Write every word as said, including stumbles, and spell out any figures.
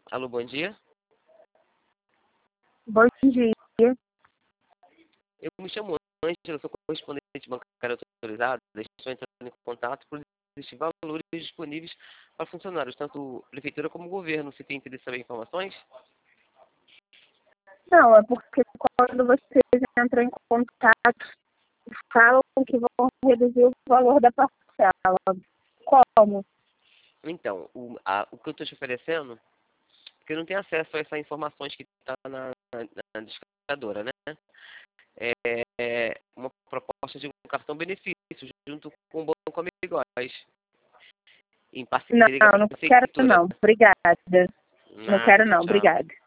Alô, bom dia. Bom dia. Eu me chamo Ângela, sou correspondente bancário autorizado. Estou entrando em contato por existir valores disponíveis para funcionários, tanto prefeitura como governo. Você tem interesse em saber informações? Não, é porque quando vocês entram em contato, falam que vão reduzir o valor da parcela. Como? Então, o, a, o que eu estou te oferecendo, porque eu não tenho acesso a essas informações que está na, na, na descarregadora, né? É, é uma proposta de um cartão benefício junto com o Banco Amigóis, em Não, parceria com a não quero prefeitura. não. Obrigada. Não quero Nada, não. tchau. Obrigada.